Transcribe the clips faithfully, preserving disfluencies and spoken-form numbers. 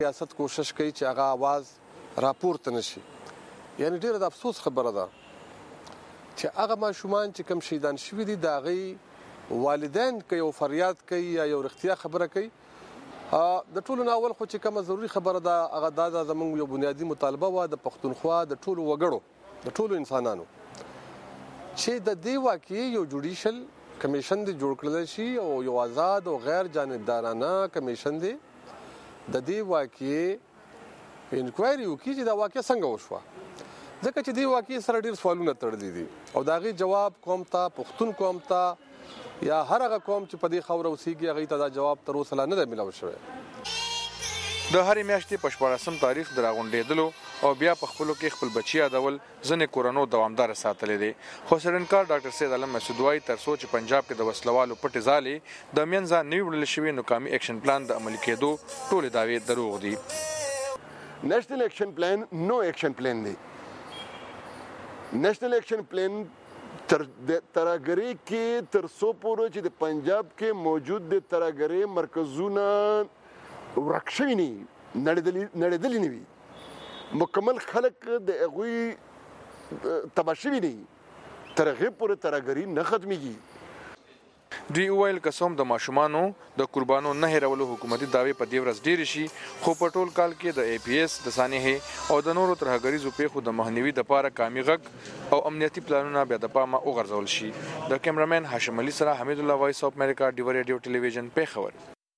ریاست کوشش کوي چې هغه आवाज راپورته نشي. یعنی ډیره د افسوس خبره ده چې هغه ماشومان چې کم شهیدان شوي دي د هغې والدین که یو فریاد کوي یا یو رښتیا خبره کوي، د ټولو نه اول خو چې کومه ضروري خبره ده هغه دا ده زموږ یو بنیادي مطالبه وه د پښتونخوا د ټولو وګړو د ټولو انسانانو چې د دې واقعي یو جوډیشل کمیشن دی جوړ کړل شي او یو آزاد او غیر جانبدارانه کمیشن دی د دې واقعي انکوایري وکړي چې دا واقعه څنګه وشوه، ځکه چې دې واقعي سره ډېر سوالونه تړلي دي او د هغې جواب قوم ته پښتون قوم ته یا هر هغه قوم چې په دې خاوره اوسېږي هغې ته دا جواب تر اوسه لا نه دی میلاو شوی. د هرې میاشتې په شپاړسم تاریخ د راغونډېدلو او بیا په خپلو کې خپل بچي یادول ځینې کورنو دوامداره ساتلی دی. خو څېړنکار ډاکټر سید عالم مسعود وایي تر څو چې پنجاب کې د وسلوالو پټې ځالې د منځه نه وي وړل شوي نو قومي اکشن پلان د عملي کېدو ټولې دعوې دروغ دي. نیشنل ایکشن پلان نو ایکشن پلان دی. نیشنل ایکشن پلان تر ترهګرۍ کې تر څو پورې چې د پنجاب کې موجود د ترهګرۍ مرکزونه ورک شوي نه وي، نړېدلي نه وي، مکمل خلک د هغوی تباه شوي نه وي، تر هغې پورې ترهګري نه ختمېږي. دوی وویل که څه هم د ماشومانو د قربانو نه هېرولو حکومتي دعوې په دې ورځ ډېرې شي خو په ټول کال کې د ای پی ایس د سانحې او د نورو ترهګریزو پیښو د مخنیوي دپاره قومي غږ او امنیتي پلانونه بیا د پامه وغورځول شي. د کیمرامین هاشم علي سره حمید الله وایس اف امریکا ډیوه ریډیو ټلویزیون پیښور.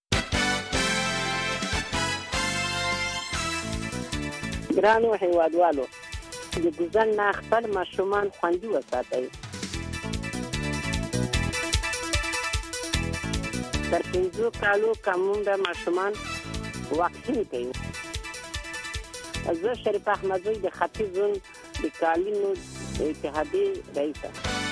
ګرانو هیوادوالو، د ګوزن نه خپل ماشومان خوندي وساتئ. تر پنځو کالو کمون د ماشومان واکسین کوي. زه شریف احمدزی د ختیځ زون د کالینو اتحادیې رئیسه.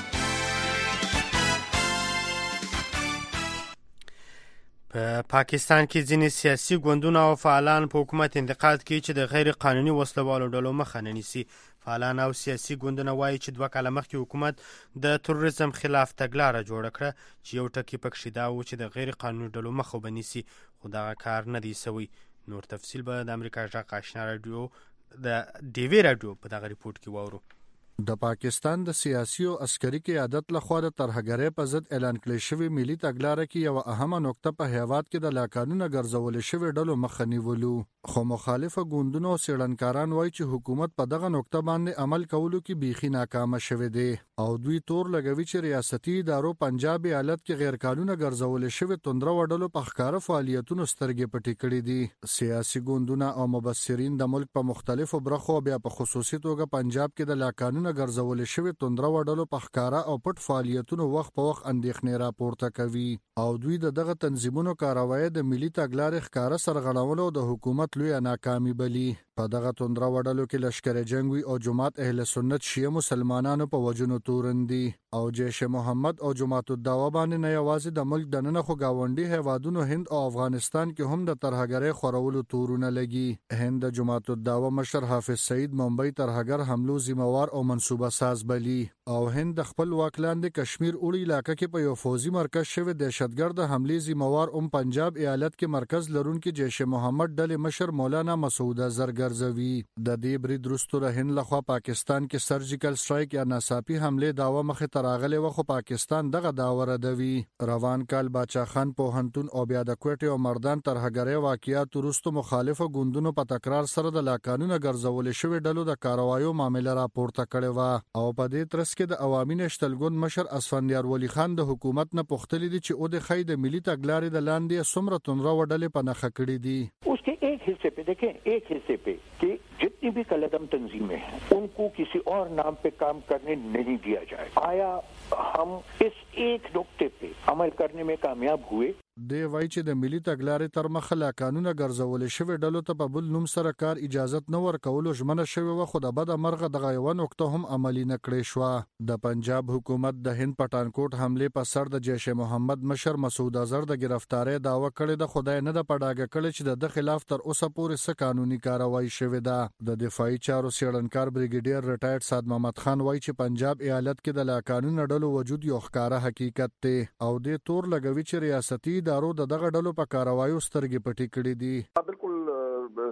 په پاکستان کې ځینې سیاسي ګوندونه او فعالان په حکومت انتقاد کوي چې د غیر قانوني وسلوالو ډلو مخه نه نیسي. فعالان او سیاسي ګوندونه وایي چې دوه کاله مخکې حکومت د تروریزم خلاف تګلاره جوړه کړه چې یو ټکي پکښې دا و چې د غیر قانوني ډلو مخه به نیسي، خو دغه کار نه دی سوی. نور تفصیل به د امریکا غږ آشنا راډیو د ډیوی راډیو په دغه ریپورټ کې واورو. د پاکستان د سیاسي او عسکري قیادت لخوا د ترهګرۍ په ضد اعلان کړی شوی ملي تګلاره کې یو اهمه نقطه په هیواد کې د لاقانونه ګرځول شوی ډلو مخه نیولو، خو مخالفه ګوندونو او څېړنکاران وایي چې حکومت په دغه نقطه باندې عمل کولو کې بیخي ناکامه شوی دی او دوی تور لګوي چې ریاستي ادارو پنجاب ایالت کې غیر قانونه ګرځول شوی توندره وډلو په ښکاره فعالیتونو سترګې پټې کړې دي. سیاسي ګوندونه او مبصرین د ملک په مختلفو برخو بیا په خصوصي توګه پنجاب کې د لاقانونه ګرځول شوی توندره وډلو په ښکاره او پټ فعالیتونو وخت په وخت اندېښنې راپورته کوي او دوی د دغه تنظیمونو کاروایی د ملي تګلارې ښکاره سرغړولو د حکومت لوی ناکامي بلی. په دغه توندره وډلو کې لشکر جنگ وي او جماعت اهل سنت شیعه مسلمانانو په وجنو تورندي او جیش محمد او جماعت الدعوه باندې نه یوازې د ملک دننه خو گاونډي هیوادونو هند او افغانستان کې هم د ترهګرۍ خورولو تورونه لګي. هند د جماعت الدعوه مشر حافظ سعید ممبئی ترهګر حملو ذمہوار او منصوبه ساز بلی او هند د خپل واکلاند کشمیر اوړي علاقې کې په یو فوزي مرکز شوی دهشتګرد حملې ذمہوار هم پنجاب ایالت کې مرکز لرونکي جیش محمد ډلې مشر مولانا مسعود اظهر ګرځوي. د دې برید وروسته د هند لخوا پاکستان کې سرجیکل سټرایک یا ناڅاپي حملې داوا مخې ته راغلې وه خو پاکستان دغه داوا ردوي. روان کال باچا خان پوهنتون او بیا د کوټې او مردان ترهګرۍ واقعیات وروسته مخالفه ګوندونو په تکرار سره د لاقانونه ګرځول شوي ډلو د کاروایو معامله راپورته کړې وه او په دې ترڅ کې د عوامي نشتل ګوند مشر اسفندیار ولی خان د حکومت نه پوښتلي دي چې او د خی د ملي تګلارې د لاندې څومره توندره وډلې په نښه کړي دي. اس کے ایک حصے پہ دیکھیں ایک حصے پہ کہ جتنی بھی کلدم تنظیمیں ہیں ان کو کسی اور نام پہ کام کرنے نہیں دیا جائے. آیا ہم اس ایک نقطے پہ عمل کرنے میں کامیاب ہوئے؟ دی وایي چې د ملي تګلارې تر مخه لا قانونه ګرځول شوی ډلو ته په بل نوم سره کار اجازت نه ورکولو ژمنه شوې وه خو د بده مرغه دغه یوه نقطه هم عملي نه کړې شوه. د پنجاب حکومت د هند پټانکوټ حملې په سر د جیش محمد مشر مسعود اظهر د ګرفتارۍ دعوه کړې ده، خدای نه ده په ډاګه کړې چې د ده خلاف تر اوسه پورې څه قانوني کاروایی شوې ده. د دفاعي چارو څېړنکار بریګیډیر ریټایرډ سعد محمد خان وایي چې پنجاب ایالت کې د لاقانونه ډلو وجود یو ښکاره حقیقت دی او دې تور لګوي چې ریاستي ادارو د دغه ډلو په کاروایو سترګې پټې کړې دي. بالکل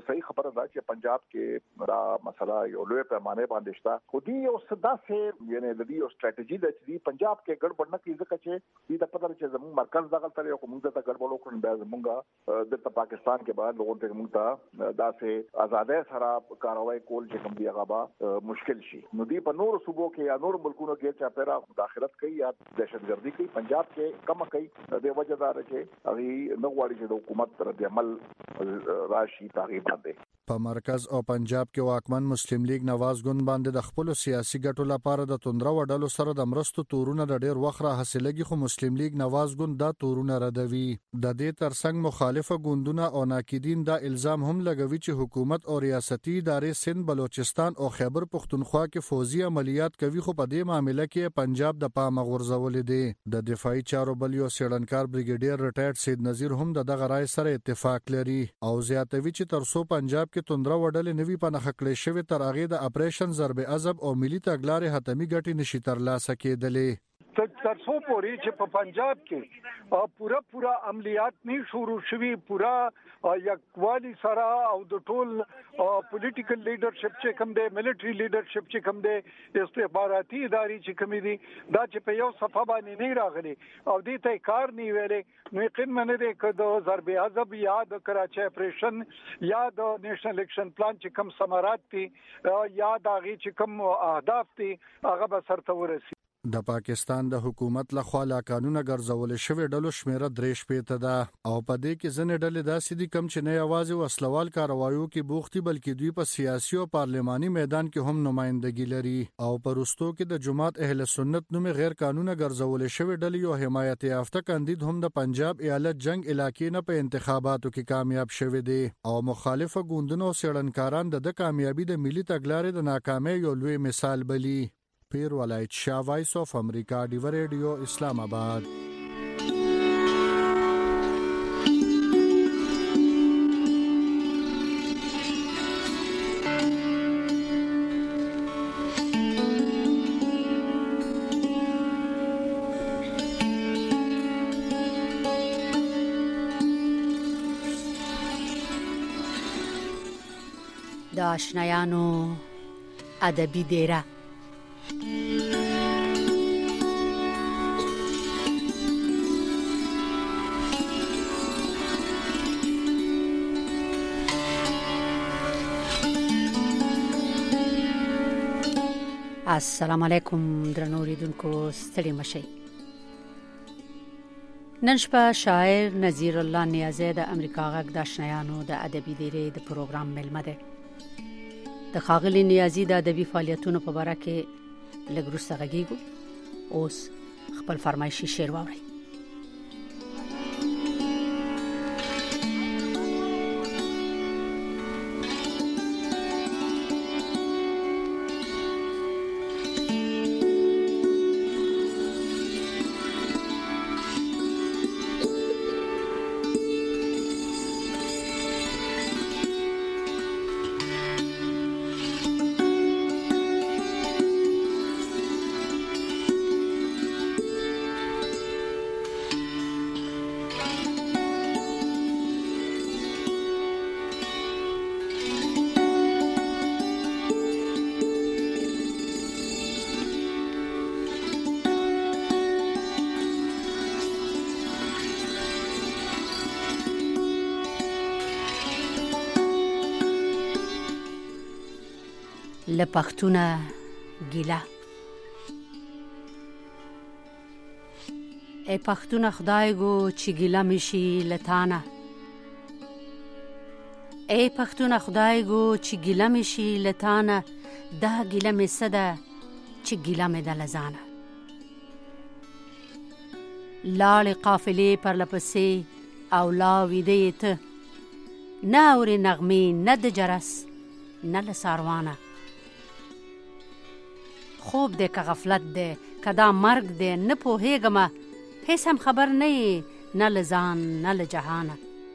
صحیح خبره ده چې پنجاب کې دا مسله یو لوی پیمانه باندې شته خو دی یو صدا سه یعنی د دې یو ستراتیژي د چې پنجاب کې ګډوډ نه کیږي ځکه چې دې د پته چې زموږ مرکز دغه تر یو موږ ته ګډوډ وکړو بیا زموږ د پاکستان کې بعد لوګو ته موږ ته دا سه آزادۍ سره کاروای کول چې کوم دی هغه مشکل شي نو دی په نور صوبو کې یا نور ملکونو کې چې پیرا مداخلت کوي یا دهشتګردي کوي پنجاب کې کم کوي د وجه دار چې هغه نو غواړي چې د حکومت رد عمل راشي تغییر باندې په مرکز او پنجاب کې واکمن مسلم لیگ نواز ګوند باندې د خپل سیاسي ګټو لپاره د توندرو وډلو سره د مرستو تورونه د ډیر وخت را حاصلېږي خو مسلم لیگ نواز ګوند دا تورونه ردوي د دې ترڅنګ مخالفه ګوندونه او ناقدین دا الزام هم لګوي چې حکومت او ریاستي ادارې سند بلوچستان او خیبر پختونخوا کې فوزي عملیات کوي خو په دې معاملې کې پنجاب د پامه غورځولې دي د دفاعي چارو بل یو سیړنکار بریګیډیر ریټایرډ سید نذیر هم د دغه رای سره اتفاق لري او زیاتوي چې ترڅو پنجاب کې توندره وډلې نوي پنه خکلې شوی تر هغه د اپریشن ضرب عذاب او ملي تګلارې حتمی ګټي نشي ترلاسه کېدلې تر څو پورې چې په پنجاب کې پورا پورا عملیات نه شروع شوي پورا یکوالی سره او د ټول پولیټیکل لیډرشپ چې کوم دی ملټری لیډرشپ چې کوم دی استخباراتي ادارې چې کوم دي دا چې په یو صفه باندې نه راغلي او دې ته کار نه ویلې نو یقین منه دې کده ضرب عذاب یا د کراچي اپریشن یا د نیشنل الیکشن پلان چې کوم ثمرات دي یا د هغه چې کوم اهداف دي هغه به سرته ورسي د پاکستان د حکومت لخوا لا قانون ګرځول شوی ډلو شمیره درې شپېته ده او په دې کې ځنې ډلې داسې دي کم چې نه یوازې وسلوال کاروایو کې بوختي بلکې دوی په سیاسي او پارلماني میدان کې هم نمائندګي لري او په روستو کې د جماعت اهل سنت نوم غیر قانون ګرځول شوی ډلې یو حمایت یافته کاندید هم د پنجاب ایالت جنگ علاقې نه په انتخاباتو کې کامیاب شوی دی او مخالفه ګوندونو سیړنکاران د کامیابی د ملي تګلارې د ناکامۍ یو لوی مثال بلی پیر ولایت شاه وایس اف امریکا ډیو ریډیو اسلام آباد د آشنایانو ادبي دیره السلام علیکم درنو اوریدونکو ستړي مشئ نن شپه شاعر نذیر الله نیازی د امریکا غږ د آشنایانو د ادبي دیرې د پروګرام ملمه ده د ښاغلي نیازی د ادبي فعالیتونو په اړه کې لږ وروسته غږیږو اوس خپل فرمایشي شعر واورئ لپختونه ګیله ای پختونه خدای گو چې ګیله میشي لتانه ای پختونه خدای گو چې ګیله میشي لتانه دا ګیله می صده چې ګیله می د لزانه لاړې قافلې پر لپسې او لا ویدې ته نه اورې نغمې نه د جرس نه له ساروانه خوب دی که غفلت دی که دا مرگ دی نه پوهیږم هیڅ هم خبر نه یې نه له ځان نه له جهانه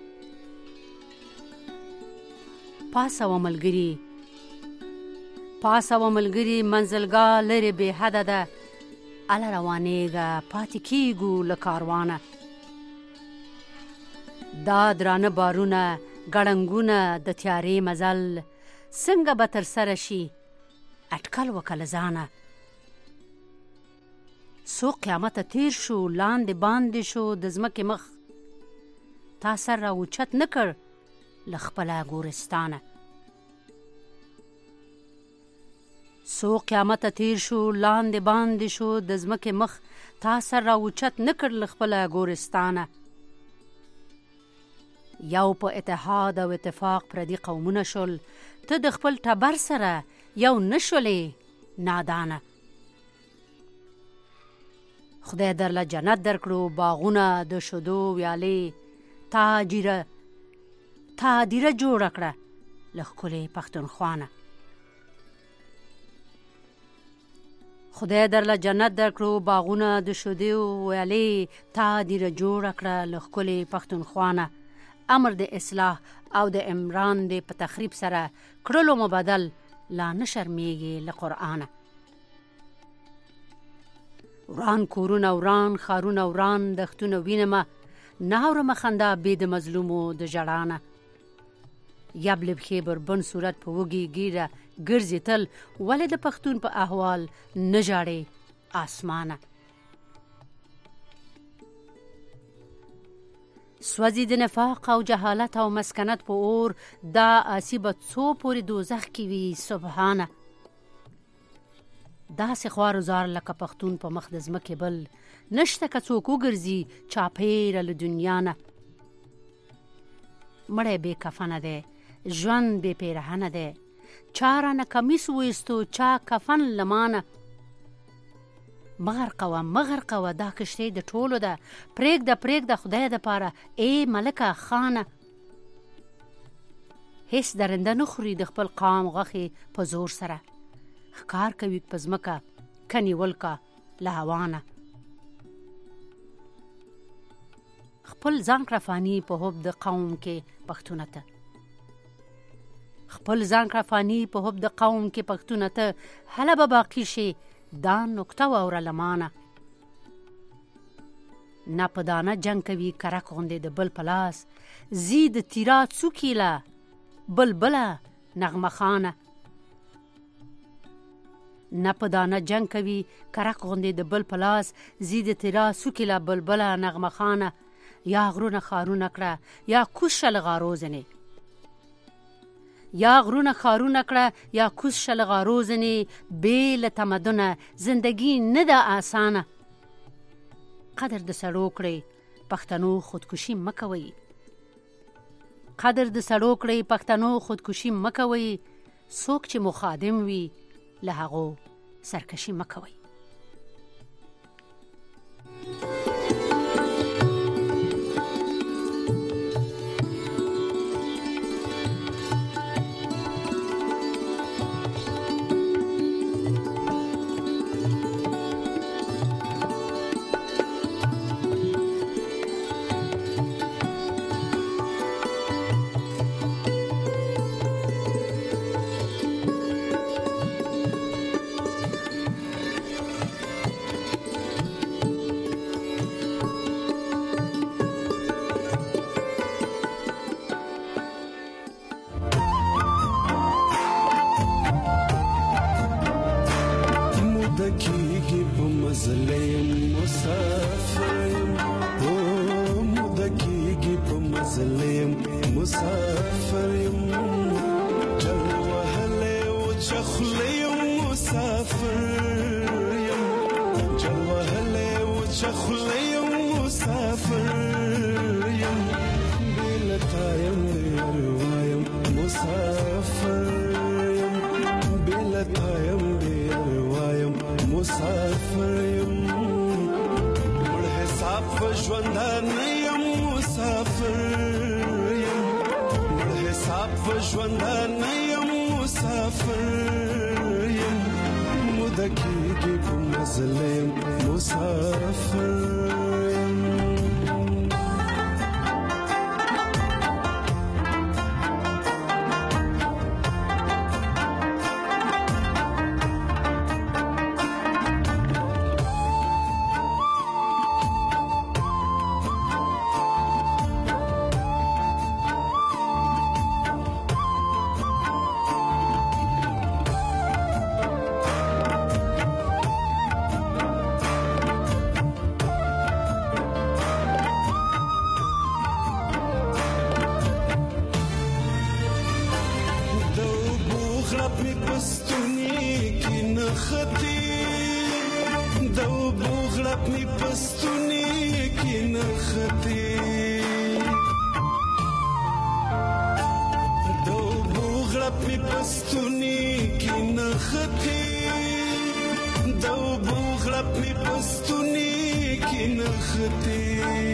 پاسه و ملګري پاسه و ملګري منزلګاه لرې بې حده ده اله روانېږه پاتې کېږو له کاروانه دا درانه بارونه ګړنګونه د تیارې مزل څنګه به تر سره شي اټکل وکړه ځانه څو قیامته تیر شو لاندې باندې شو د ځمکې مخ تا سر را اوچت نه کړ له خپله ګورستانه څو قیامته تیر شو لاندې باندې شو د ځمکې مخ تا سر را اوچت نه کړ له خپله ګورستانه یو په اتحاد او اتفاق پردي قومونه شول ته د خپل ټبر سره یو نه شولې نادانه خدای درله جنت درکړو باغونه د شیدو ویالې تا جیره تا دیره جوړه کړه له ښکلې پښتونخوانه خدای درله جنت درکړو باغونه د شیدو ویالې تا دیره جوړه کړه له ښکلې پښتونخوانه امر د اصلاح او د عمران د په تخریب سره کړلو مبدل لا نه شرمیږي له قرآنه وران کورونه وران ښارونه وران دښتونه وینمه نه اورمه خندا بې د مظلومو د ژړانه یبلې پښې بربند صورت په وږي ګیره ګرځې تل ولې د پښتون په احوال نه ژاړې آسمانه سوځي د نفاق او جهالت او مسکنت په اور دا آسی به څو پورې دوزخ کې وي سبحانه داسې خوار زار لکه پښتون په مخ د ځمکې بل نشته که څوک وګرځي چاپېره له دنیا نه مړی بې کفنه دی ژوند بې پیرهنه دی چا رانه کمیس وایستو چا کفن له مانه مغرقوه مغرقوه دا کشتۍ د ټولو ده پرېږده پرېږده خدای دپاره ای ملکه خانه هیڅ درنده نه خوري د خپل قام غوښې په زور سره ښکار کوي په ځمکه کنیول کا له هوانه خپل ځان کړه فاني په حب د قوم کې پښتونه ته خپل ځان کړه فاني په حب د قوم کې پښتونه ته هله به باقي شي دا نکته واوره له مانه نه په دانه جنګ کوي کرک غوندې د بل په لاس ځي د تیرا څوکې له بلبله نغمه خانه نه په دانه جنګ کوي کرک غوندې د بل په لاس ځي د تیرا څوکې له بلبله نغمه خانه یا غرونه ښارونه کړه یا کوز شه له غارو ځنې یا غرونه ښارونه کړه یا کوز شه له غارو ځنې بې له تمدنه زندګي نه ده آسانه قدر د سړو کړئ پښتنو خودکشي مه کوئ قدر د سړو کړئ پښتنو خودکشي مه کوئ څوک چې مخادم وي له هغو سرکشي مه کوئ غړپ می پستونی کې نختی د اوبو غړپ می پستونی کې نختی د اوبو غړپ می پستونی کې نختی د اوبو غړپ می پستونی کې نختی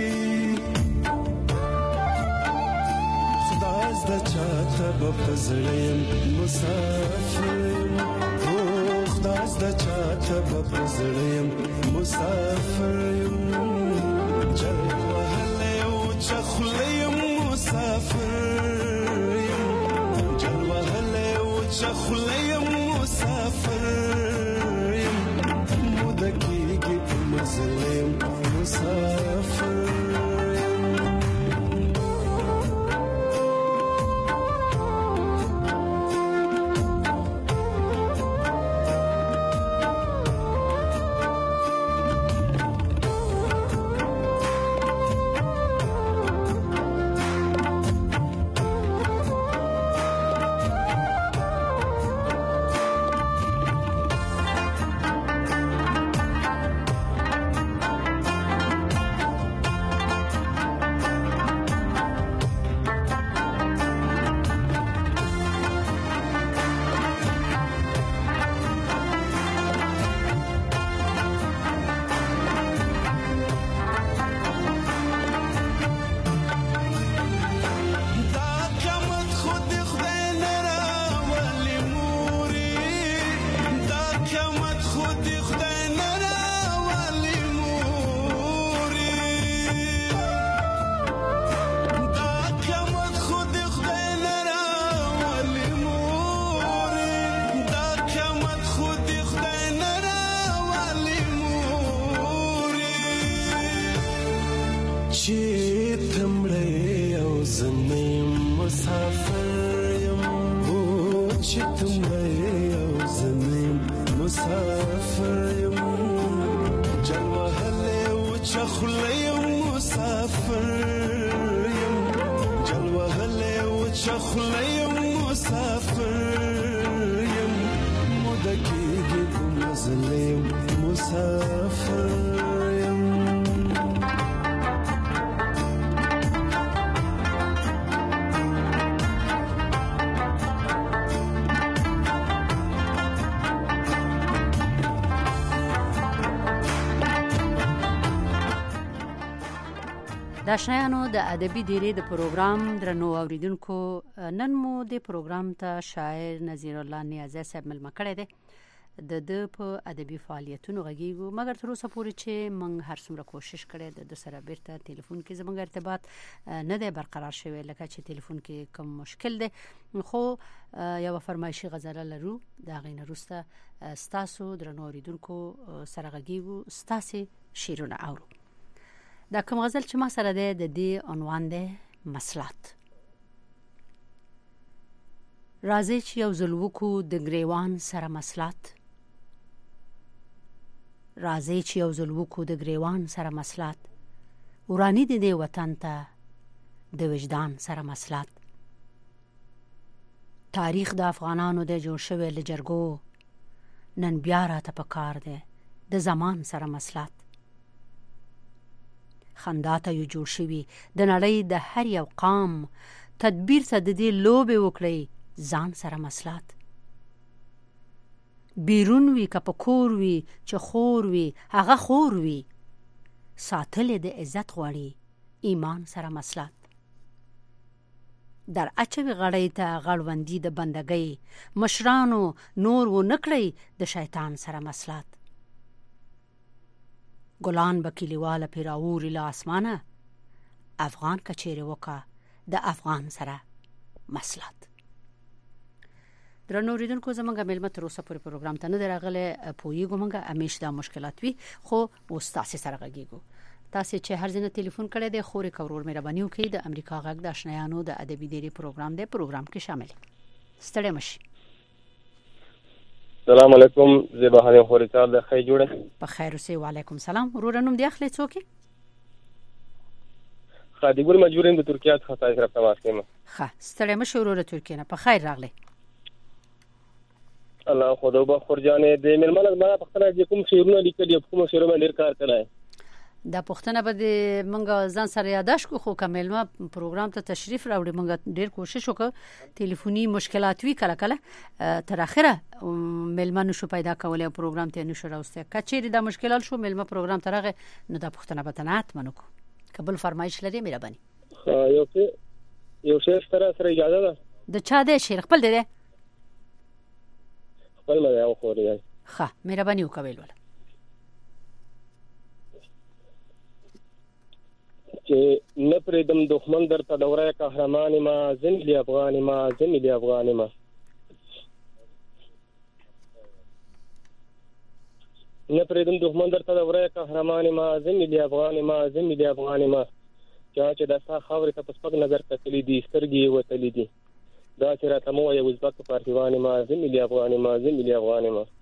د چاته بپزړم مسافر او خداز د چاته بپزړم مسافر جل وهله او چخلیم مسافر جل وهله او چخلیم مسافر مدکیږي مزلم مسافر د آشنایانو د ادبي ډیرې د پروګرام درنو اوریدونکو نن مو د پروګرام ته شاعر نذیر الله نیازی صاحب ملما کړی دی د د په ادبي فعالیتونو غږیږو مګر تر اوسه پورې چې موږ هر څومره کوشش کړی د سره بیرته ټلیفون کې زموږ ارتباط نه دی برقرار شوی لکه چې ټلیفون کې کوم مشکل دی خو یو فرمایشي غزله لرو دا غینه روسته ستاسو درنو اوریدونکو سره غږیږو ستاسو شیرونه اورو دا کوم غزل چې ما سره ده د دې عنوان ده مسلات راځي چې یو ځلوکو د ګریوان سره مسلات راځي چې یو ځلوکو د ګریوان سره مسلات ورانی دي د وطن ته د وجدان سره مسلات تاریخ د افغانانو د جوړ شوی لجرګو نن بیا راته پکار ده د زمان سره مسلات خندا ته یو جوړ شوی د نړۍ د هر یو قام تدبیر ته د دې لوبې وکړي ځان سره مسلات بیرون وی کپکور وی چې خور وی هغه خور وی ساتل د عزت غوړي ایمان سره مسلات در اچوي غړی ته غړوندې د بندګۍ مشرانو نور و نکړي د شیطان سره مسلات ګلان بکلیواله پیراوري له اسمانه افغان کچېره وکا د افغان سره مسلات درنو ریدونکو زمونږ ملمه تر اوسه پورې پروګرام ته نه درغله پویګو مونږه همیش دا مشکلات وي خو استاد سره غږیږو تاسو چې هر ځنه ټلیفون کړی دی خوري کورول مهرباني وکړئ د امریکا غږ د آشنایانو د ادبي ډیری پروګرام دی پروګرام کې شامل ستړي مشي السلام علیکم زیبا هاني خوري صاحب د خیر جوړه په خیر اوسې وعلیکم سلام ورونم دی اخلي څوک خادي ګل مجبورین د ترکیه څخه تاسو سره تماس کوم ښه ستړي مشي وروره ترکیه نه په خیر راغلی الله خدای به خورجانې د ملمنه ما پختنه د کوم شیرونه لیکلي کوم شیرونه ډیر کار کړای دا پښتنه به د منګه ځان سره یاداش کو خو کمل ما پروګرام ته تشریف راوړي منګه ډیر کوشش وکړ ټلیفوني مشکلات وی کله کله تر اخره ملمنو شو پیدا کولای پروګرام ته نشو راوسته کچېری دا مشکلات شو ملمه پروګرام ترغه نو دا پښتنه به تنات منو کو قبل فرمایش لري مهرباني یو څه یو څه سره سره اجازه ده د چا د شیر خپل دی خپل ما یو خوري ښه مهرباني وکوي ولا چې نه پرېدم دښمن درته دوره قهرمان ما زميلي افغان ما زميلي افغان ما نه پرېدم دښمن درته دوره قهرمان ما زميلي افغان ما زميلي افغان ما چې دا څه خبره ته پسپک نظر کتلې دي سترګې وتلې دي دا چې راته مو یو ځبک پارتیوان ما زميلي افغان ما زميلي افغان ما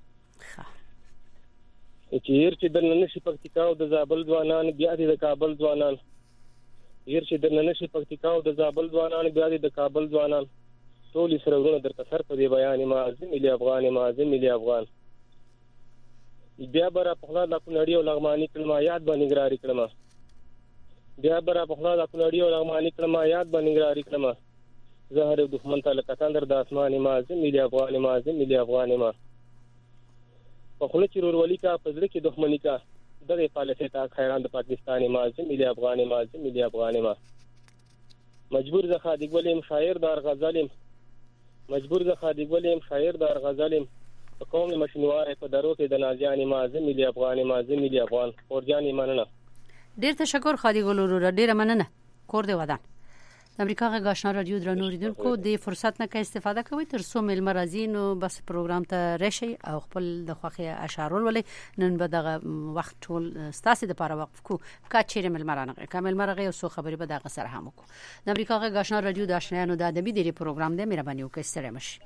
چې هر چې د نن شي پکتیکا او د زابل ځوانان بیا د کابل ځوانان هر چې د نن شي پکتیکا او د زابل ځوانان بیا د کابل ځوانان ټول سره ورونه درته سر په دی بیان ما زميلي افغان ما زميلي افغان بیا برا په خلا د کونړی او لغمانی کلمه یاد باندې ګراری کړم بیا برا په خلا د کونړی او لغمانی کلمه یاد باندې ګراری کړم زهر دښمن ته لکه تندر د اسمان ما زميلي افغان ما زميلي افغان ما په خله چې ورولي کا پزړه کې دښمنی کا دغه پالیسي تا خیران د پاکستاني ما زميلي افغان ما زميلي افغان ما مجبور ز خادق ولیم شاعر دار غزلیم مجبور ز خادق ولیم شاعر دار غزلیم په قوم مشنوار په درو کې د نازیانی ما زميلي افغان ما زميلي افغان اورجاني مننه ډیر تشکر خادق ولور ډیر مننه کور دی ودان د امریکا غږ آشنا رادیو درنو اوریدونکو د فرصت نه کې استفاده کوي تر څو مل مرزینو بس پروګرام ته راشي او خپل د خوخي اشعار ولې نن به دغه وخت ټول ستاسو د لپاره وقف کو کا چیرې مل مرانه کامل مرغه او سو خبري به دغه سره هم کو د امریکا غږ آشنا رادیو د آشنایانو د ادبي دی پروګرام دی مهرباني وکړئ ستړي مشي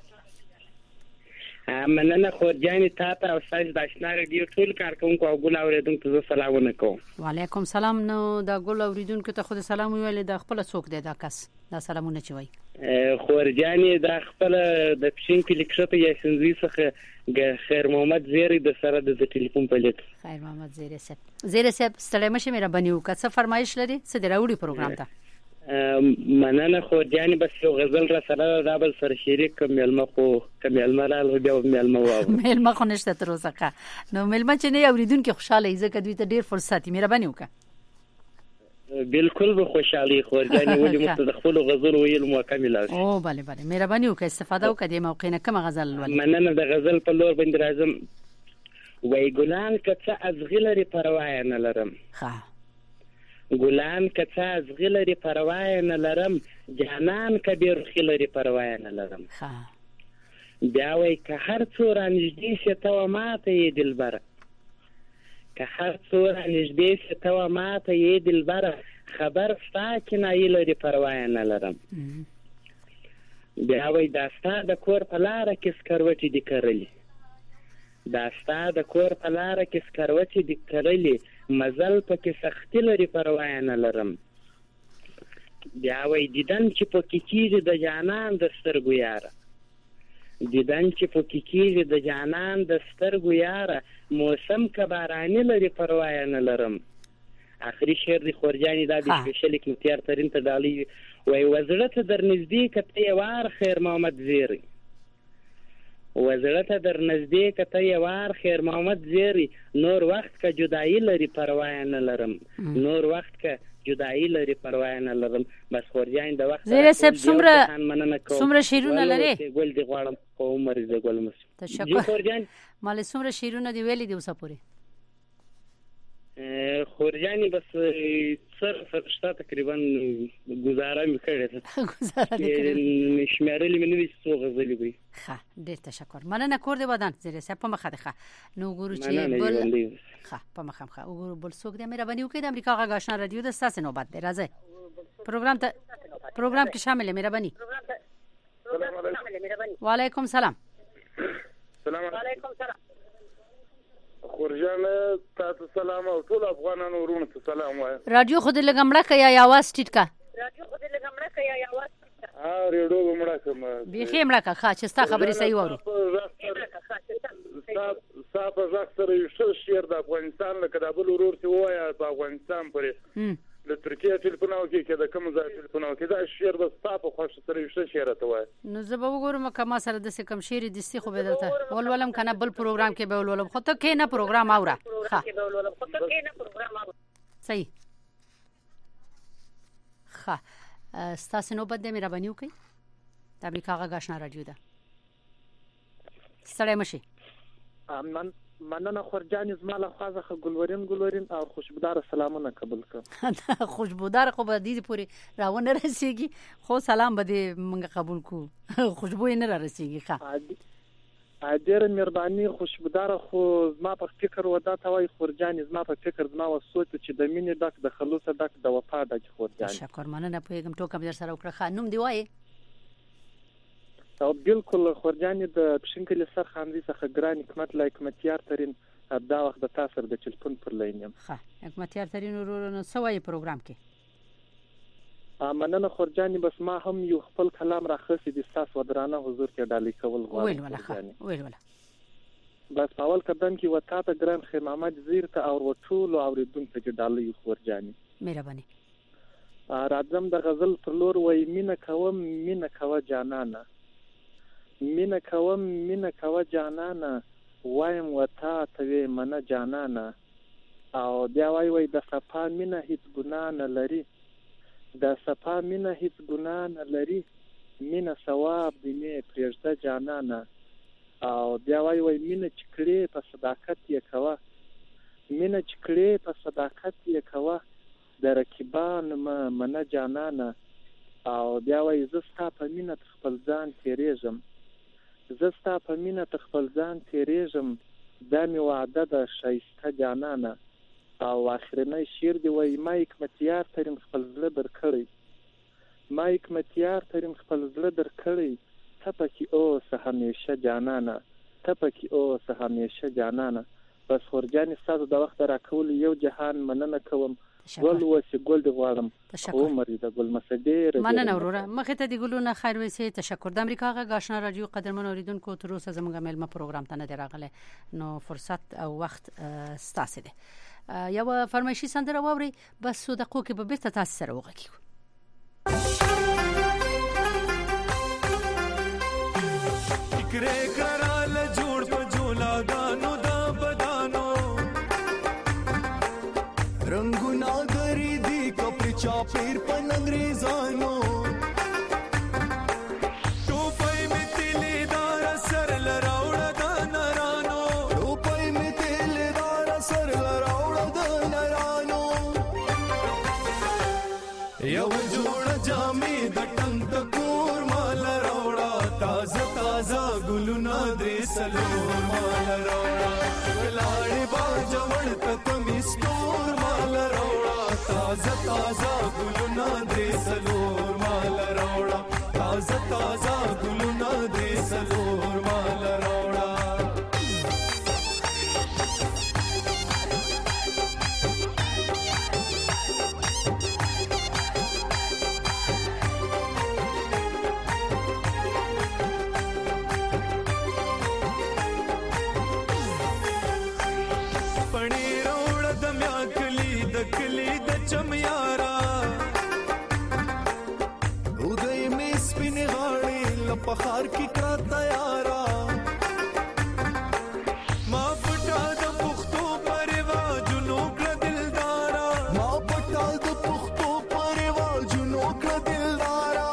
مننه خورجاني تاسو او ساينس د آشنا رادیو ټول کارکونکو او ګل اوریدونکو زه سلامونه کوم وعلیکم سلام نو د ګل اوریدونکو ته خود سلام ویل د خپل څوک دی دا کس دا سلامونه چوي خورجاني د خپل د پښین کلیکشته یا سنځي څخه خیر محمد زیری د سره د ټلیفون په لیک خیر محمد زیری صاحب زیری صاحب ستړي مشه مهرباني وکړه څه فرمایش لري څه دراوړي پروګرام ته مننه خورجاني بس یو غزل را سره دا بل سره شریک کملمه خو کملمه را بیا ملمه واو ملمه خو نشته تر اوسه نو ملمه چې نه اوریدونکو خوشاله ځکه دوی ته ډیر فرصت مهرباني وکړه بالکل به خوشالي خورجاني ولې مست د خپل غزل ویل مو کامل اوس او bale bale مهرباني وکړه استفاده وکړه د موقع نه کوم غزل ولې مننه د غزل په لور باندې راځم وای ګلان کڅه ازغلري پروا نه لرم ها ګلان کڅه ازغلري پروا نه لرم جانان کبیر خلري پروا نه لرم ها بیا وای که هر څو رانږدې شي ته ماته یې دلبر که هر څو رانږدې شي ته ماته یې دلبر خبر ستا کنایې لري پروا نه لرم بیا وای دا ستا د کور په لاره کې سکروټې دي کرلې دا ستا د کور په لاره کې سکروټې دي کرلې مزل پکې سختي لري پروا نه لرم بیا وای دیدن چې پکې کېږي د جانان د سترګو یاره دیدن چې پکې کېږي د جانان د سترګو یاره موسم که باراني لري پروا نه لرم آخري شعر دی خورجاني دا د سپیشل اکمتیار ترین ته ډالۍ وای وزړه ته در نږدې که ته یې وار خیر محمد زیری وزړه ته در نږدې که ته یې وار خیر محمد زیری نور وخت که جدایي لري پروا نه لرم نور وخت که جدایي لري پروا نه لرم بس خورجاني د وخت زیری صاحب څومره څومره شعرونه لري ګل دی غواړم په عمر دې ګل مس تشکر خورجاني مال څومره شعرونه دی ویلي دی اوسه پوری خورجاني بس سر فرشته تقریبا گزاره میکړه گزاره میکړه شمیرل مې نه څو غزلې وي ښه ډېر تشکر مننه کور دی ودان زری صاحب په مخه ده نو ګورو چې بل ښه په مخه مخه وګورو بل څوک دی مهرباني وکړئ د امریکا غږ آشنا رادیو د ساسه نوبت دی راځي پروګرام ته پروګرام کې شامل مهرباني وعلیکم سلام سلام علیکم سلام خورجان تاسو سلام او ټول افغانانو ورونو ته سلام وایم رادیو خود لګمړه کیا یا आवाज ټیټ کا رادیو خود لګمړه کیا یا आवाज ها ریډیو لګمړه کوم به خېمړه کا ښه چې ستا خبرې صحیح ووري صاحب ځخ سره یو څه شیر د افغانستان له کډابل ورور ته وایا په افغانستان پرې د ترکیه ټلیفون او کې د کوم ځای ټلیفون او کې دا شیر د صاحب خوښ سره یو څه شیر ته وای نو زه به وګورم کما سره د څه کم شیر دي خو به درته ولولم کنه بل پروګرام کې به ولولم خو ته کې نه پروګرام اورا ها صحیح ها ستاسو نو بده مې را بنیو کوي د امریکا غا غاښنا رادیو ده ستړی مشي من مننه خورجان زماله خوازه ګلورین ګلورین او خوشبودار سلامونه قبول کړه خوشبودار خو به دې پوری راونه رسیږي خو سلام به دې موږ قبول کو خوشبو نه را رسیږي ښه ډېر مهرباني خوشبودار خو زما په فکر ودا ته وای خورجان زما په فکر زما وسوت چې د مینې ډک د خلوص ډک د وفا ډک خورجان شکر مننه پیغام ټوکم در سره وکړه خانم دی وای او بالکل خورجان د پښینکل سر خاندي څخه ګران حکمت لایک متیار ترين دا وخت د تاسو د ټلیفون پر لاینم ها حکمتیار ترين ورونو سوای پروګرام کې مننه خورجان بس ما هم یو خپل کلام راخصي د تاسو ودرانه حضور کې ډالۍ کول غواړم ویل ولا ویل ولا بس په اول قدم کې وتا ته ګران خیر محمد زیر ته او ټول اوریدونکو ته ډالۍ خورجان مهرباني راځم د غزل پر لور وای مینه کوم مینه کوه جانانه مینه کوم مینه کوه جانانه وایم وتا ته منه جانانه او بیا وای وای د صفا مینه هیڅ ګناه نه لري د صفا مینه هیڅ ګناه نه لري مینه ثواب دی نه پرېږده جانانه او بیا وای وای مینه چې کړې په صداقت یې کوه مینه چې کړې په صداقت یې کوه د رقیبان ما منه جانانه او بیا وای زه ستا په مینه خپل ځان تیریږم زه ستا په مینه خپل ځان تیریږم دا مې وعده ده شایسته جانانه او اخرنی شیر دی وای ما حکمتیار ترین خپل زړه درکړی ما حکمتیار ترین خپل زړه درکړی ته پکې اوسه همیشه جانانه ته پکې اوسه همیشه جانانه بس خورجان ستاسو د وخت راکول یو جهان مننه کوم ګل وسی ګل دی غواړم عمر د ګل مسدیر مننه وروره مخه ته دی ګلونه خیر وسی تشکر د امریکا غا غاښنا رادیو قدرمن اوریدونکو تر اوسه زموږ ملما پروګرام ته نه دی راغله نو فرصت او وخت ستاسو دی یو فرمایشي سندره ووري بس سو دقیقو کې به بیرته تاسو سره وغږیږو فکر کرال جوړ په جولا دانو دا بدانو رنگونا گری دی کپڑی چاپیر پن انگریزانو ٹوپائی میں تیلی دارا سر لراوڑا دا نرانو ٹوپائی میں تیلی دارا سر لراوڑا دا نرانو یو جوڑا جامی دا ٹنگ تکور مالا روڑا تازہ تازہ گلونا دری سلور مالا روڑا کلاڑی باجا وڑتا کمیستور مالا روڑا تازہ تازہ گلونا دری سلور مالا روڑا تازہ تازہ گلونا دری سلور مالا روڑا کلی د چمیارا اودای می سپین غاړي لپخار کی کا تیارا ما پټا د پختو پروا جنو کړ دلدارا ما پټا د پختو پروا جنو کړ دلدارا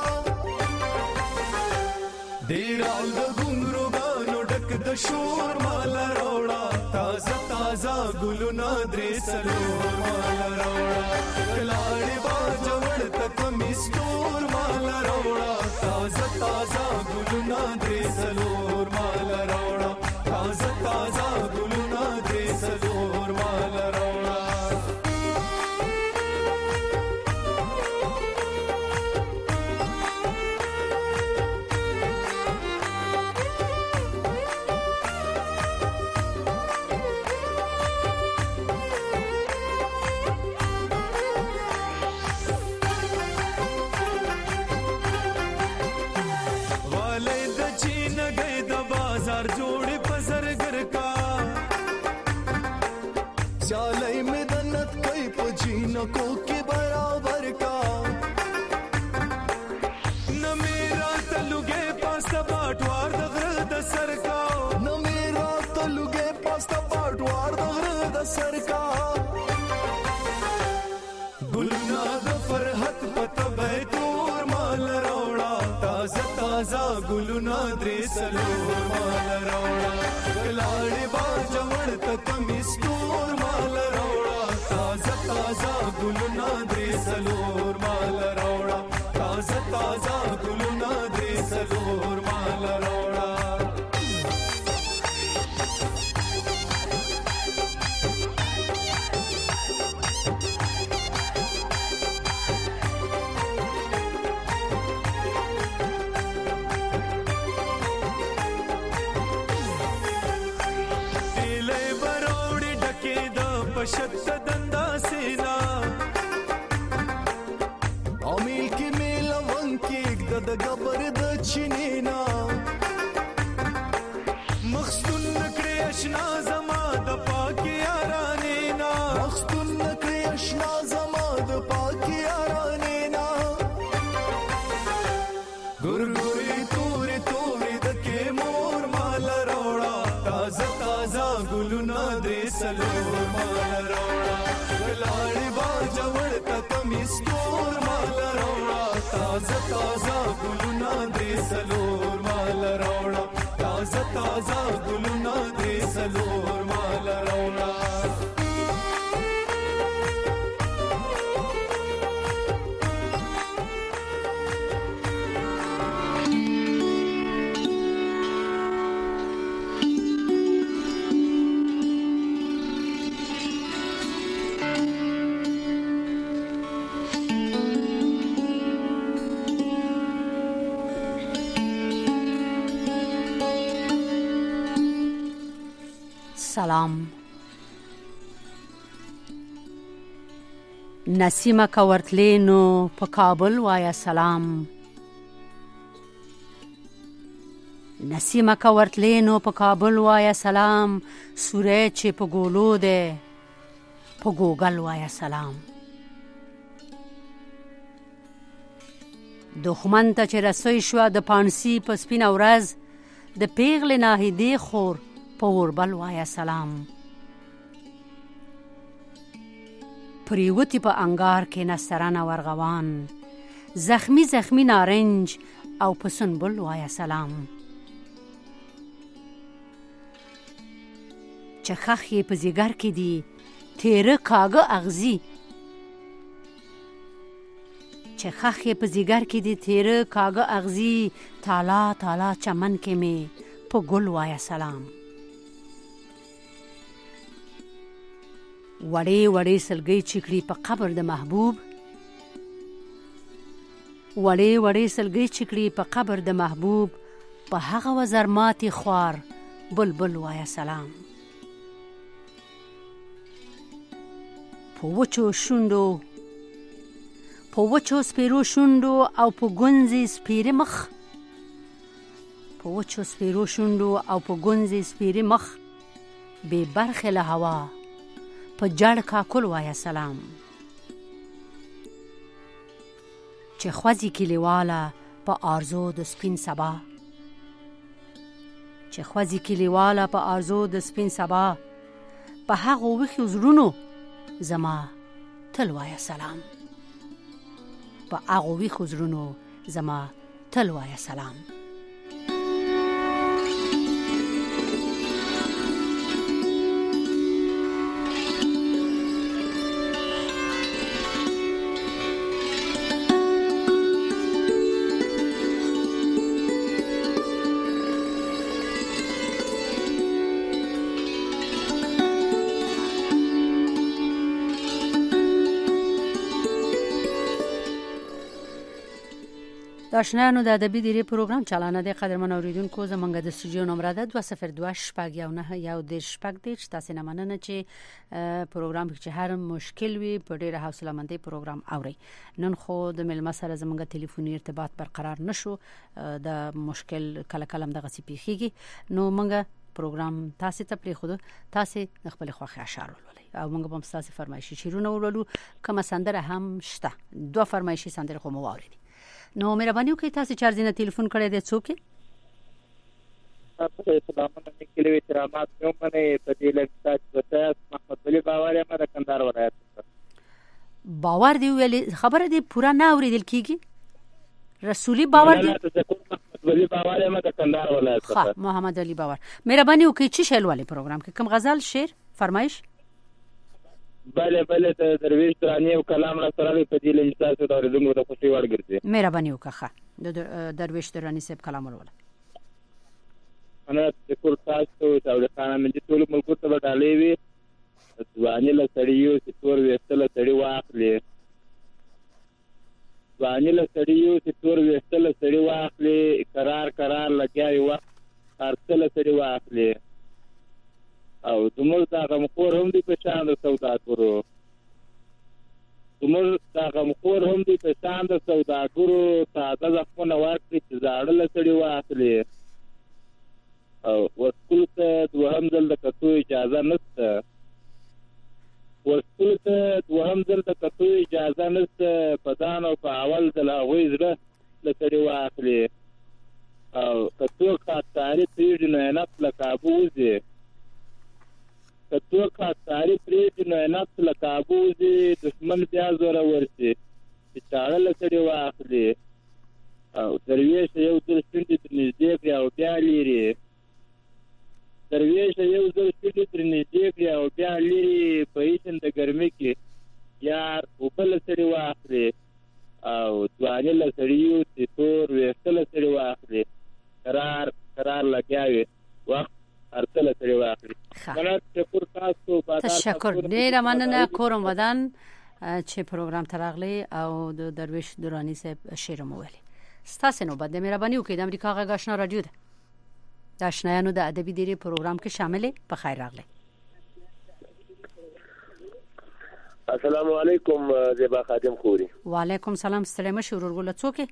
دیرال د ګونګرو غانو ډک د شور مالا روڑا تازه تازه ګلونا درې سلور مالا روڑا کلاړي باجا وړ تک مستور مالا روڑا تازه تازه ګلونا درې سلور مالا روڑا تازه تازه ګلونا درې سلور مالا روڑا سر کا نه میرا تلوګه پاستا پټوار د غره د سر کا ګلنا د فرحت پته به تور مال راوړا تازه تازه ګلنا درې سلور مال راوړا لاړې با جوړ تک مستور مال راوړا تازه تازه ګلنا درې سلور مال راوړا تازه تازه ګلنا درې سلور مال راوړا پشت دندا سینا امیل کی میل ون کی د غبر د چینینا مخستون نکړې اشنا زما د پاکي یارانینا مخستون نکړې اشنا زما د پاکي یارانینا ګورګوري تورې تورې د کې مور مال روړا تازه تازه ګلونه دې سلور مستور مال راوړا تازه تازه ګلونه دې سلور مال راوړا تازه تازه ګلونه دې سلور مال راوړا سلام. نسیمه کورتلینو په کابل وایا سلام. نسیمه کورتلینو په کابل وایا سلام. سوره چې په ګولو ده په ګوګل وایا سلام. دښمن ته چې رسوي شوه د پانسي په سپینه ورځ د پیغلې ناهیدې خور په اوربل وایا سلام. پریوتی په انګار کې نسترن ورغوان زخمی زخمی نارنج او په سنبل وایا سلام. چې خخ یې په زیګر کې دی تیره کاغه اغزی چې خخ یې په زیګر کې دی تیره کاغه اغزی تالا تالا چمن کې می په ګل وایا سلام. وړې وړې سلګۍ چکړي په قبر د محبوب وړې وړې سلګۍ چکړي په قبر د محبوب په هغه وزر ماتي خوار بلبل وایا سلام. په وچو شونډو په وچو سپیرو شونډو او په ګونځې سپیرې مخ په وچو سپیرو شونډو او په ګونځې سپیرې مخ بې برخې له هوا په جړ کاکل وایا سلام. چې خوځي کلیواله په آرزو د سپین سبا چې خوځي کلیواله په آرزو د سپین سبا په هغه وخت زړونو زما تل وایا سلام. په هغه وخت زړونو زما تل وایا سلام. د آشنایانو د ادبي دیرې پروګرام چالانه دی. قدرمن اوریدونکو زمونږ د استودیو نمبر ده دوه صفر دوه شپږ یو نه یو دېرش شپږ دېرش. تاسې نه مننه چې پروګرام کې چې هر مشکل وي په ډېره حوصله مندۍ پروګرام اورئ. نن خو د میلمه سره زمونږ ټلیفوني ارتباط برقرار نشو، د مشکل کله کله هم دغسې پیښیږي، نو مونږ پروګرام تاسې ته پرېښودو. تاسې د خپلې خوښې اشعار ولولئ او مونږ به هم ستاسې فرمایشي شعرونه ولولو. کومه سندره هم شته، دوه فرمایشي سندرې خو مو واورېدې. نو مهرباني وکړئ تاسو چارځ نه ټلیفون کړی دی څوک؟ تاسو ته سلامونه لیکلي وي احترامات مې ومنئ په دې لږ تاسو ته محمد ولی باور یم د کندهار ولایت باور دی ویلې خبره دی پورا نه اوریدل کیږي رسولي باور دی محمد ولی باور یم د کندهار ولایت ها محمد ولی باور مهرباني وکړئ چې شیل والی پروګرام کې کوم غزل شعر فرمایش بله بله د درویش درانی او کلام را سره په دې لږ تاسو د اوریدونکو د خوشي وړ ګرځي مهرباني وکړه د درویش درانی صاحب کلام ولول انا د کور تاسو او د خانه مې ټول ملک ته وډالې وي ځواني له سړیو چې تور وېستله سړی واخلي ځواني له سړیو چې تور وېستله سړی واخلي قرار قرار لګیا وي وخت هرڅه له سړی واخلي او زموږ دا غمخور هم دي په شان د سوداګرو زموږ دا غمخور هم دي په شان د سوداګرو ساده زخمونه ورکړي چې زاړه له سړی واخلي او ورسکول ته دوهم ځل د کتو اجازه نشته ورسکول ته دوهم ځل د کتو اجازه نشته په ځان او په اول ځل هغوی زړه له سړي واخلي او که څوک خاکساري پرېږدي نو یې نفس له کابو وځي که څوک خاکساري پرېږدي نو یې نفس له کابو وځي دښمن بیا زورور شي چې چاړه له سړي واخلي او درویشه یو ځل شونډې تر نږدې کړي او بیا لرې درویشه یو ځل شونډې تر نږدې کړي او بیا لرې په ایشن د ګرمۍ کې یار اوبه له سړي واخلي او ځواني له سړیو چې تور وېښته له سړي واخلي قرار قرار لګیا وي وخت هرڅه له سړي واخلي مننه تشکر تاسو تشکر ډېره مننه کورم ودان چې پروګرام ته راغلی او د درویش درانی صاحب شعر مو ویلي ستاسو نوبت د مهرباني وکړئ د امریکا غږ آشنا رادیو ده د آشنایانو د ادبي دیری پروګرام کې شامل په خیر راغلی السلام علیکم زیبا خادم خوري وعلیکم سلام ستړي مشه ورغله څوک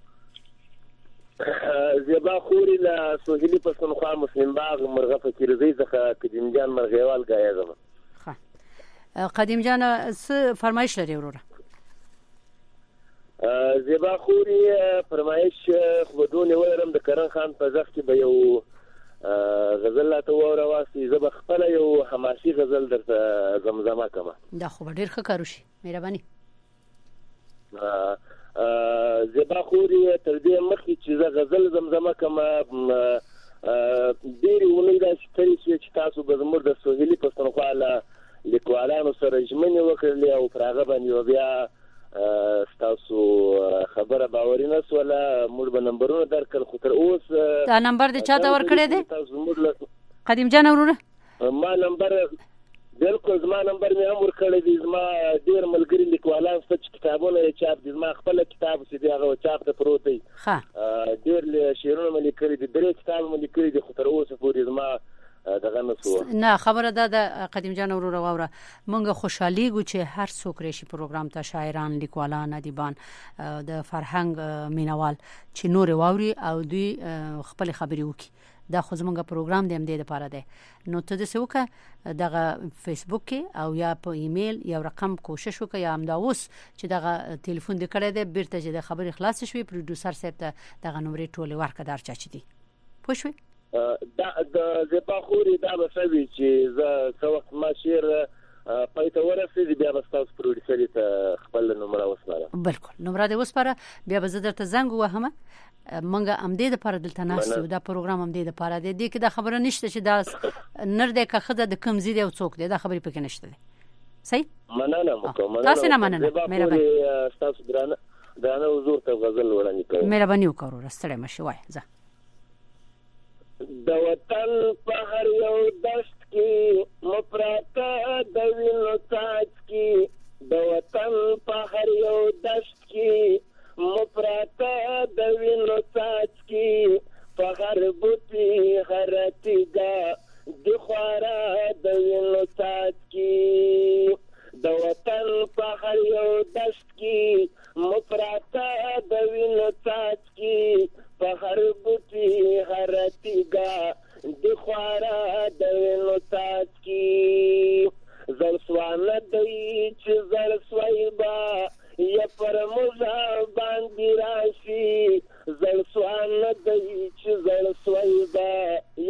زیبا خوري له سوهلي پښتونخوا مسلم باغ مرغه فکرزي څخه قدیم جان مرغیوال غایا زما ها قدیم جان څه فرمایش لري وروره زیبا خوري فرمایش خودونه ولرم د کرن خان په ځخ کې به یو غزل لا ته وره واسي زب خپل یو حماسي غزل درته زمزمه کما دا خو ډیر ښه کارو شي مهرباني زیبا خوري تر دې مخکې چې غزل زمزمه کما ډیر ونې دا چې تاسو به زموږ د سوهلي پښتونخوا له لیکوالانو سره ژمنې وکړلې او پر هغه باندې بیا ستاسو خبره باوري نه سوله موږ به نمبرونه درکړل خو تر اوس دا نمبر د چاته ورکړی دی قدیم جان وروره ما نمبر بالکل زما نمبر مې هم ورکړی دی زما ډېر ملګري لیکوالان شته چې کتابونه یې چاپ دي زما خپل کتاب چې دی هغه چاپ ته پروت دی ډېر شعرونه مې لیکلي دي درې کتاب مې لیکلي دي خو تر اوسه پورې زما دغه نسو نه خبره ده د قدیم جان وروره واوره مونږ خوشحاليږو چې هر څوک راشي پروګرام ته شاعران لیکوالان ادیبان د فرهنګ مینوال چې نور واوري او دوی خپل خبري وکي دا خو زمونږ پروګرام دی هم د لپاره دی نو ته د سوکه دغه فیسبوک کې او یا په ایمیل یا رقم کوشش وکړه یا هم دا اوس چې دغه ټلیفون د کړه دی بیرته چې د خبري خلاص شوي پروډوسر صاحب ته دغه نمبر ټوله ورکړه دار چا چي دي پوښوي دا د زیبا خوري دا به سوي چې زه څو وخت ما شعر پایته ورسېږي بیا به ستاسو پروډوسر ته خپل نمبر وسپاره بالکل نمبر دې وسپاره بیا به زه درته زنګ وهم منګه ام دې د پر دلته ناشته دا پروګرام ام دې د پر دې دې کې دا خبره نشته چې دا نر دې کا خزه د کم زیری او څوک دې دا خبرې پکې نشته دي صحیح مننه مکمل تاسو نه مننه مهرباني تاسو درانه درانه حضور ته غزل وړاندې کوم مهرباني وکړو راستړی مشه وای زه د وطن په هر یو دشت کې مپراته د وینو تاج کې د وطن په هر یو دشت کې مپراته د وینو تاج کې په هر بوټي هر تیګه د خواره د وینو تاج کې د وطن په هر یو دشت کې مپراته د وینو تاج کې په هر بوټي هر تیګه د خواره د وینو تاج کې زل سوانه دی چې زل سوایبا یا پر موزه باندې راشي زل سوانه دی چې زل سوایبا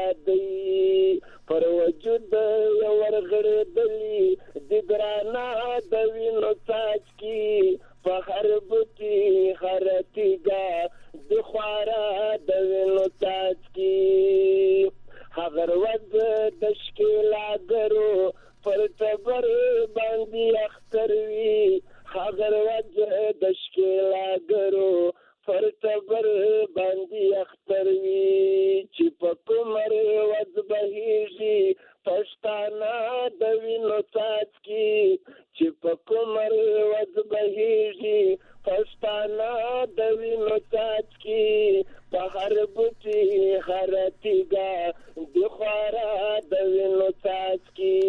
دی پر وجود یو ورغړېدلي د ګرانه د وینو څاڅکي په هر بوټي هر تیږه د خواره د وینو څاڅکي هغه ورځ د ښکېلاګرو پر ټبر باندې اختر وي هغه ورځ د ښکېلاګرو پر ټبر باندې اختر وي چې په کومر ورځ بهیږي پښتانه د وینو څاڅکي چې په کومر ورځ بهیږي پښتانه د وینو څاڅکي په هر بوټي هر تیږه د خواره د وینو څاڅکي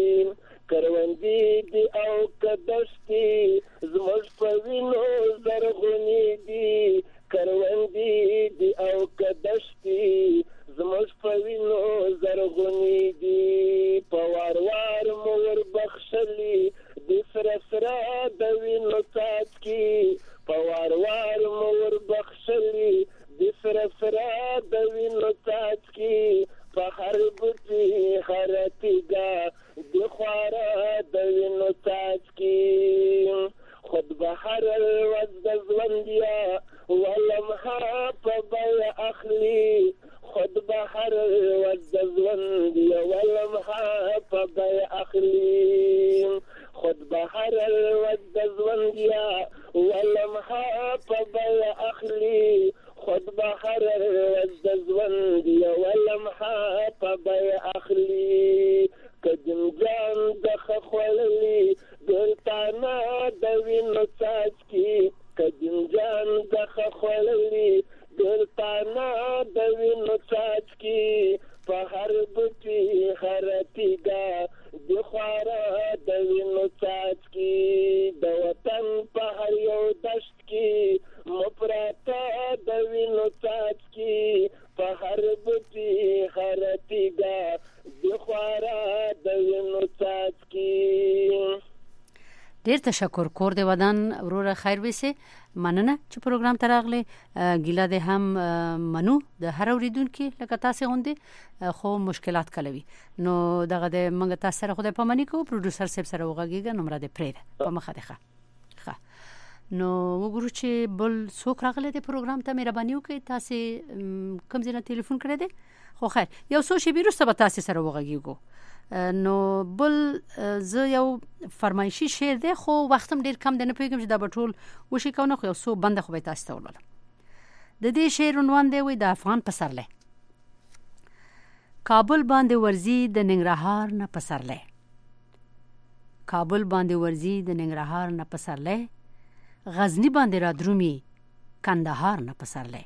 کروندې دي او که دښتې زموږ په وینو زرغونې دي کروندې دي او که دښتې زموږ په وینو زرغونې دي په وار وار مو وربخښلي د سره سره د وینو څاڅکي په وار وار مو وربخښلي د سره سره د وینو څاڅکي په هر بوټي هر تیږه د خواره د وینو څاڅکي خود به هر ورځ د ژوند یا ولمحه په بیه اخلي خود به هر ورځ د ژوند یا ولمحه په بیه اخلي خود به هر ورځ د ژوند یا ولمحه په بیه اخلي خود به هر ورځ د ژوند یا ولمحه په بیه اخلي که جنجان د ښه خوړلي ګلتانه د وینو څاڅکي که جنجان د ښه خوړلي ګلتانه د وینو څاڅکي په هر بوټي هر تیږه د خواره د وینو څاڅکي د وطن په هر یو دشت کې مو پراته د وینو څاڅکي په هر بوټي هر تیږه د خواره د وینو څاڅکي. ډیر تشکر کور دی ودان وروره خیر وسه مننه چې پروګرام ته راغله ګیله ده هم منو د هر اوریدونکو لکه تاسو غوندي خو مشکلات کلوي نو دغه د منګ تاسو سره خدای پامنی کو پروډوسر سیب سره وغږیږي نمبر ده پرې په مخه ده ښه نو وګورو چې بل څوک راغله د پروګرام ته مهرباني وکړئ تاسو کوم ځای نه ټلیفون کړی دی خو خیر یو څو شی بیرسته به تاسو سره وغږیږو نو بل زه یو فرمایشي شعر دی خو وختم ډیر کم دی نه پوهیږم چې دا به ټول وشي کنه خو یو څو بنده خو به تاسو ته ولولم د دې شعر عنوان دی وای د افغان پسرله کابل باندې ورزي د ننګرهار نه پسرله کابل باندې ورزي د ننګرهار نه پسرله غزنی باندې را درومي کندهار نه پسرله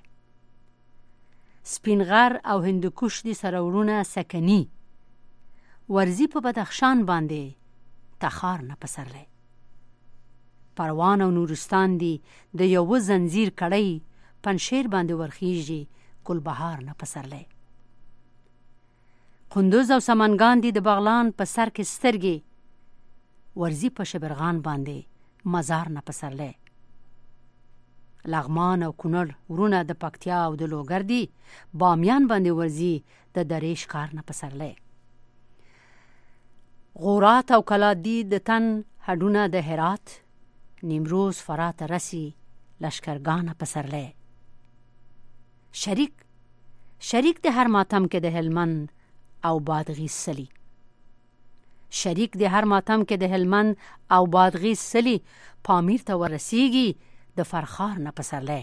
سپینغر او هندوکش دي سره ورونه سکني ورزی په بدخشان باندې تخار نه پسرله پروان او نورستان دي د یو زنجیر کړی پنشیر باندې ورخیږي ګلبهار نه پسرله قندوز او سمنګان دي د بغلان په سر کې سترګي ورزی په شبرغان باندې مزار نه پسرله لغمان او کونړ ورونه د پکتیا او د لوګر دي بامیان باندې ورزی د دریش کار نه پسرله غورات او کلادی د تن هډونه د هرات نیمروز فرات رسی لشکرګان پسرله شریک شریک د هر ماتم کې د هلمند او بادغیس سلی شریک د هر ماتم کې د هلمند او بادغیس سلی پامیر ته ورسیږي د فرخار نه پسرله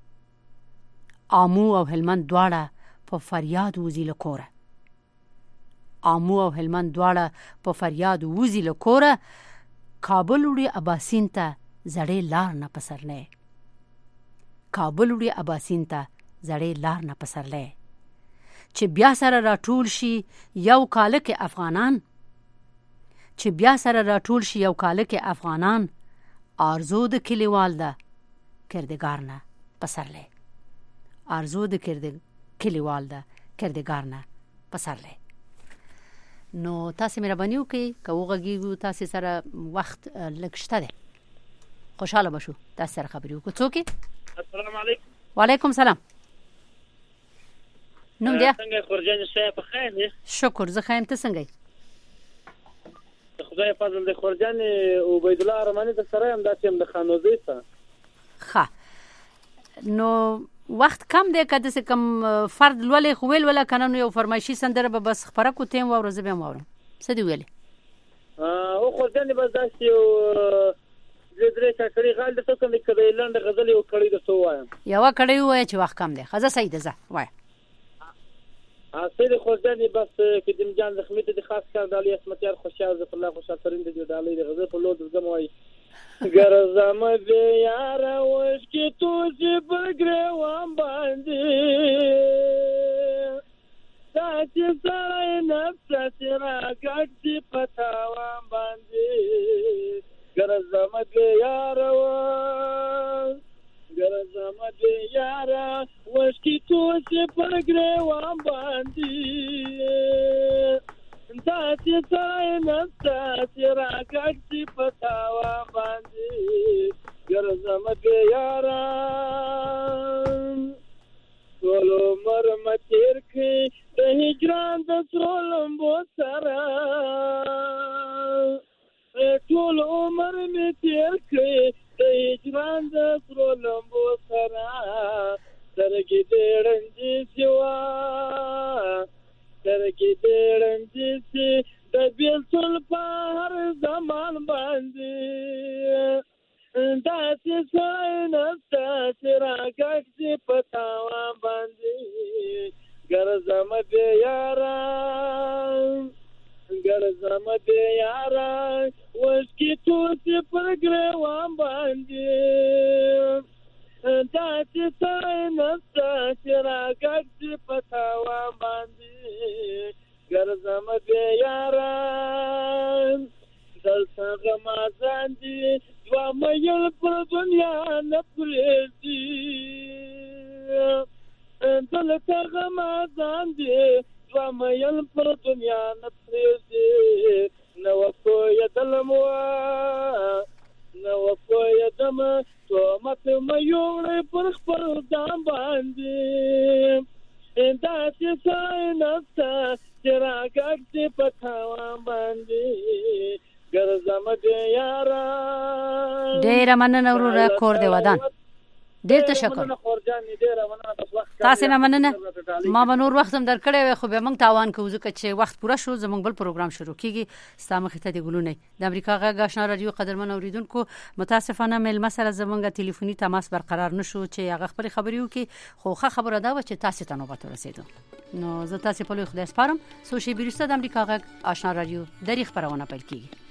آمو او هلمند دواړه په فریاد وزي لکوره آمو او هلمند دواړه په فریاد وزي لکوره کابل وړي اباسین ته زړې لار نه پسرله کابل وړي اباسین ته زړې لار نه پسرله چې بیا سره راټول شي یو کال کې افغانان چې بیا سره راټول شي یو کال کې افغانان ارزو د کلیوال ده کردګار نه پسرله ارزو د کرد کلیوال ده کردګار نه پسرله نو تاسو مهرباني وکړئ کوغږیږو تاسو سره وخت لګشته ده خوشاله بشو تاسو سره خبرې وکړو څوک السلام علیکم وعلیکم سلام نوم دی څنګه خورجان صاحب په خیر دی؟ شکر زه ښه یم، ته څنګه یې؟ د خدای فضل د خورجان عبید الله ارماني د سره یم، داسې یم د خانوزۍ څخه. ښه نو وخت کم دی که داسې کوم فرد لولې خو ویل وله که نه نو یو فرمایشي سندره به بس خپره کړو ته یې واوره زه به یې واورم. څه دې ویلې؟ او خورجانې بس داسې یو دوه درې کاکړي غال درته کوم د کړۍ لنډه غزل یو کړۍ درته ووایم. یوه کړۍ ووایه چې وخت کم دی. ښه زه صحیح ده ځه وایه. سید خورجانې بس کدیم جان زخمي ته د خاص کار ډالۍ اسمتیار خوشحال ظفرالله خوشحال فرین د دې ډالۍ د غزل په لور درځم وایي ګرځم د یاره وشکې توزي پر ګریوان باندې داسې سړی نفس چې راګډ شي په تاوان باندې ګرځم د یاره ګرځم د یاره وشکې توزي پر ګریوان باندې داسې سړی نفس چې راګډ شي په تاوان باندې ګرځم د یاره ټول عمر مې تېر کړی د هجران د سرو لمبو سره ټول عمر مې تېر کړی د هجران د سرو لمبو سره سترګې دې ړندې شوه سترګې دې ړندې شي د بېلتون په هر زمان باندې داسې سړی نشته چې راګډ شي په تاوان باندې ګرځم د یاره ګرځم د یاره وشکې توسې پر ګریوان باندې داسې سړی نشته چې راګډ شي په تاوان باندې ګرځم د یاره دلته غمازان دي دوه میل پر دنیا نه پرېږدي دلته غمازان دي دوه میل پر دنیا نه پرېږدي نه وپوهېدلم نه وپوهېدم تهمت مې یوړی پر خپل ځان باندې داسې سړی نشته چې راګډ شي په تاوان باندې ګرځم د یاره. ډېره مننه وروره کور دې ودان. ډېر تشکر. تاسې نه مننه. ما به نور وخت هم درکړی وی خو بیا موږ تاوان کوو ځکه چې وخت پوره شو زموږ بل پروګرام شروع کیږي. ستا مخې ته دې ګلونه د امریکا غږ آشنا راډیو قدرمن اوریدونکو متاسفانه میلمه سره زموږ ټلیفوني تماس برقرار نشو چې هغه خپلې خبرې وکړي خو ښه خبره ده چې تاسې ته نوبت ورسېدو. نو زه تاسې په لوی خدای سپارم. څو شېبې وروسته د امریکا غږ آشنا راډیو درې خپرونه پیل کیږي.